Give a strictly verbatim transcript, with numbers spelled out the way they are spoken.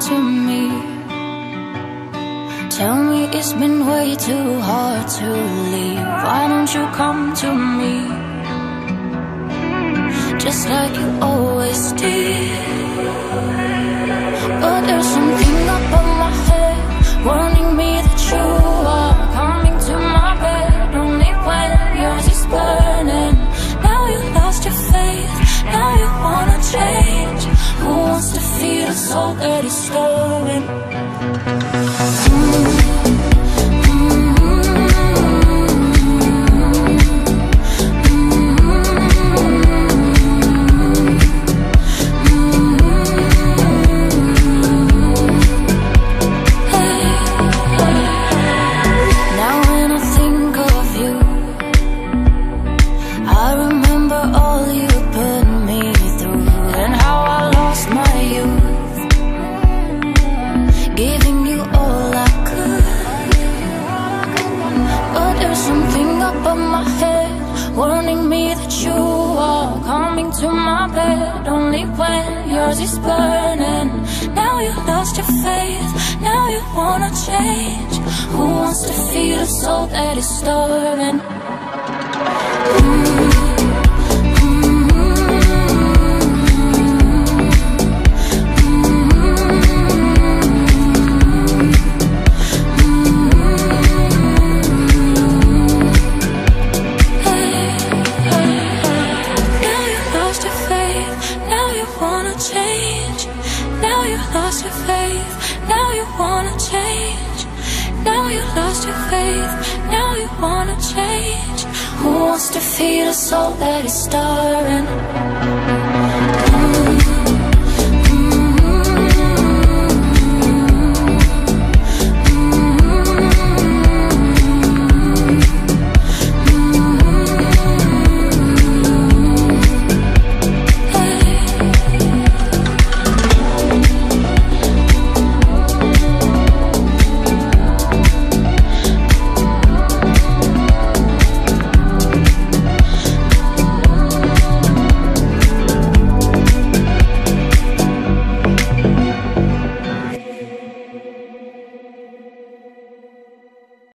to me. Tell me it's been way too hard to leave. Why don't you come to me, just like you always did? But there's something up on my head warning me that you are coming to my bed only when yours is burning. Now you lost your faith, now you wanna change. Who wants to feel a soul that is stolen? Mm. Warning me that you are coming to my bed only when yours is burning. Now you lost your faith, now you wanna change. Who wants to feed a soul that is starving? Mm. Lost your faith, now you wanna change. Now you lost your faith, now you wanna change. Who wants to feed a soul that is starving?